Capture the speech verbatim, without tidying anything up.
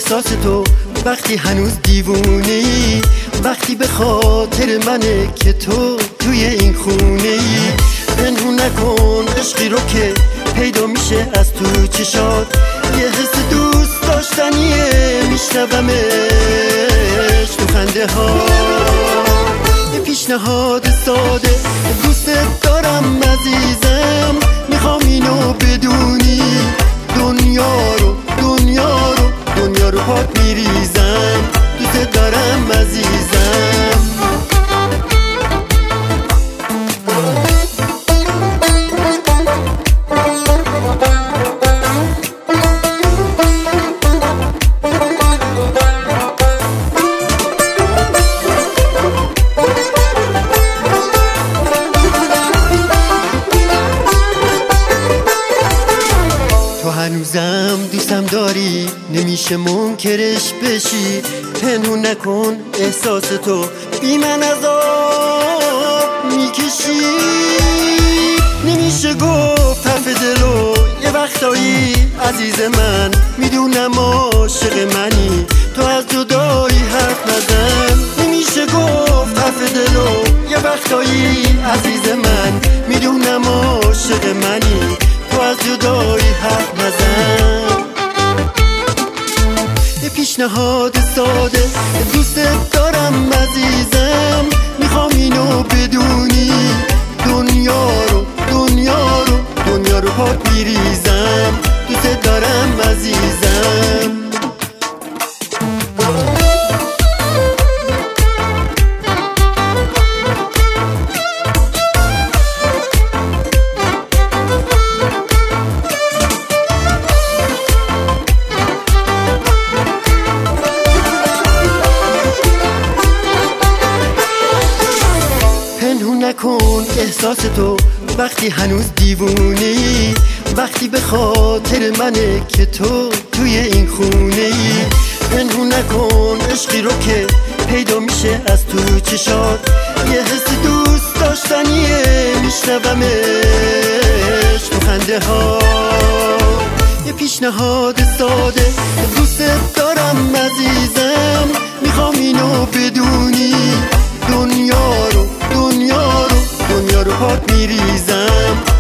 احساس تو وقتی هنوز دیوونه‌ای، وقتی به خاطر منه که تو توی این خونه‌ای. پنهون نکن عشقی رو که پیدا میشه از تو چشات، یه حس دوست داشتنیه میشنومش تو خنده ها. یه پیشنهاد ساده دوست دارم عزیزم، میخوام اینو بدونی، دنیا رو دنیا رو دنیا رو پات میریزم، دوست دارم عزیزم. هنوزم دوستم داری، نمیشه منکرش بشی. پنهون نکن احساس تو، بی من عذاب میکشی. نمیشه گفت حرف دلو یه وقتایی عزیز من، میدونم عاشق منی تو از جدایی حرف نزن. نمیشه گفت حرف دلو یه وقتایی عزیز من، میدونم عاشق منی تو از جدایی حرف نزن. یه پیشنهاد ساده دوست دارم عزیزم، میخوام اینو بدونی، دنیا رو دنیا رو دنیا رو پات میریزم، دوست دارم عزیزم. نکن احساس تو وقتی هنوز دیوونه‌ای، وقتی به خاطر منه که تو توی این خونه‌ای. پنهون نکن عشقی رو که پیدا میشه از تو چشات، یه حس دوست داشتنیه میشنومش تو خنده ها. یه پیشنهاد ساده دوست دارم عزیزم، میخوام اینو بدونی، دنیا رو دنیا رو دنیا رو پات میریزم،